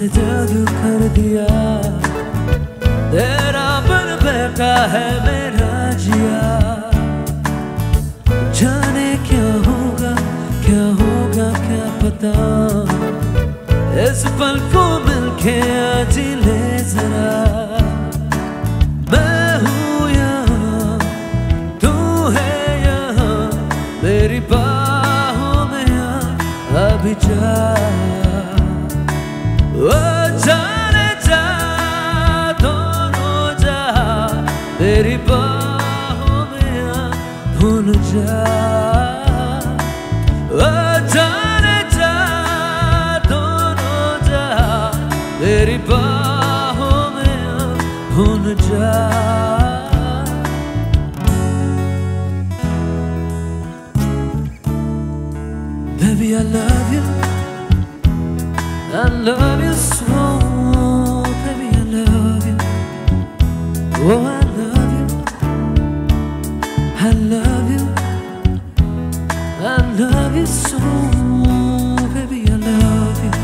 से जादू कर दिया, तेरा बन बैठा है मेरा जिया। जाने क्या होगा क्या पता, इस पल को मिलके आज ले जरा। मैं हूँ यहाँ, तू है यहाँ, मेरी बाहों में आ अभी जा। ओ जाने जा दोनों जा, तेरी बाहों में आ भूल जा। ओ जाने जा दोनों जा, तेरी बाहों में आ भूल जा। Baby, I love you, I love you so. Baby, I love you, oh I love you, I love you, I love you so. Baby, I love you.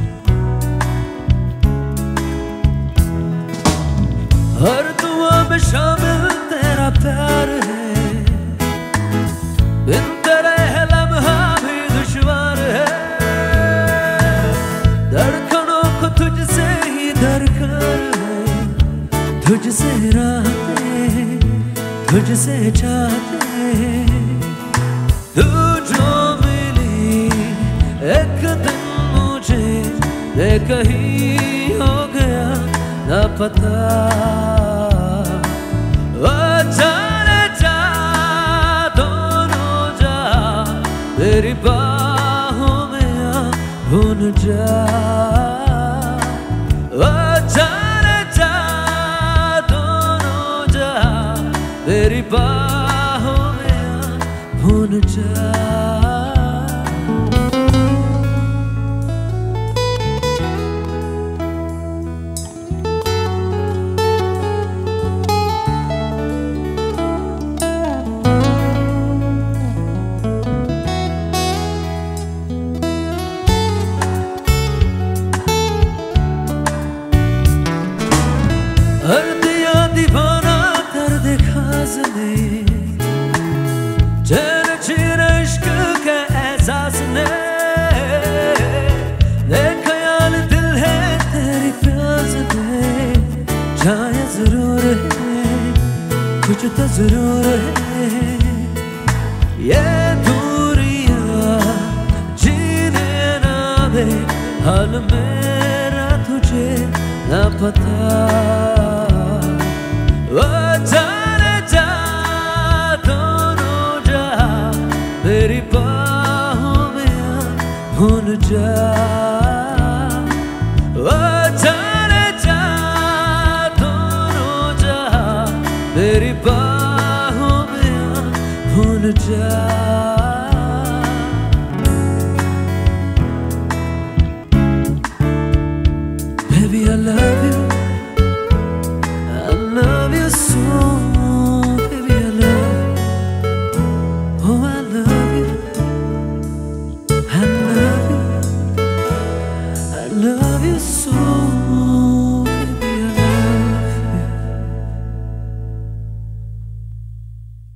हर दुआ में शामिल तेरा प्यार है, बिन तेरे है लम्हा भी दुश्वार है। धड़कनों को तुझसे ही दरकार है, तुझसे राहते तुझसे चाहते। तू जो मिली एक दिन मुझे, ये कहीं हो गया ना पता। ओ जाने जा दोनों जा, तेरी बाहों में आ भूल जा। ओ जाने जा दोनों जा, तेरी बाहों में आ भूल जा। हर दिया दीवाना कर देखा ने, चैन छीन इश्क के एहसास ने। ये ख्याल दिल है तेरी प्यास ने, जाए जरूर है कुछ तो जरूर है। ये दूरियां जीने ना दे, हाल मेरा तुझे ना पता। ओ जाने जा दोनों जा, तेरी बाहों में आ भूल जा। ओ जाने जा दोनों जा, तेरी बाहों में आ भूल जा। Baby, I love you,